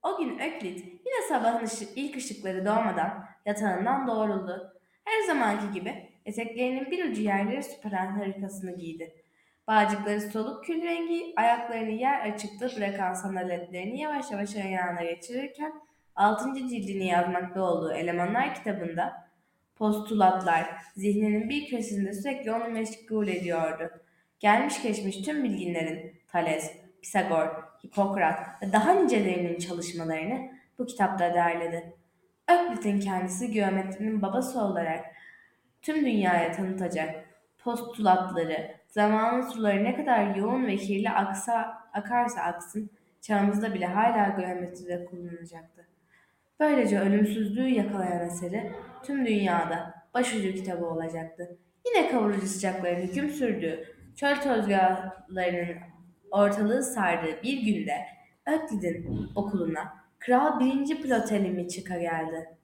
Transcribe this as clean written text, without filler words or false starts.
O gün Öklit yine sabahın ilk ışıkları doğmadan yatağından doğruldu. Her zamanki gibi eteklerinin bir ucu yerleri süpüren harikasını giydi. Bağcıkları soluk kül rengi, ayaklarını yer açıkta bırakan sandaletlerini yavaş yavaş ayağına geçirirken 6. cildini yazmakta olduğu Elemanlar kitabında postulatlar zihninin bir köşesinde sürekli onu meşgul ediyordu. Gelmiş geçmiş tüm bilginlerin Thales, Pisagor, Hipokrat ve daha nicelerinin çalışmalarını bu kitapta derledi. Öklit'in kendisi geometrinin babası olarak tüm dünyaya tanıtacak postulatları, zamanın suları ne kadar yoğun ve kirli akarsa aksın, çağımızda bile hala geometride kullanacaktı. Böylece ölümsüzlüğü yakalayan eseri tüm dünyada başucu kitabı olacaktı. Yine kavurucu sıcakların hüküm sürdüğü, çöl tozgahlarının ortalığı sardığı bir günde Öklid'in okuluna Kral 1. Ptolem'i çıka geldi.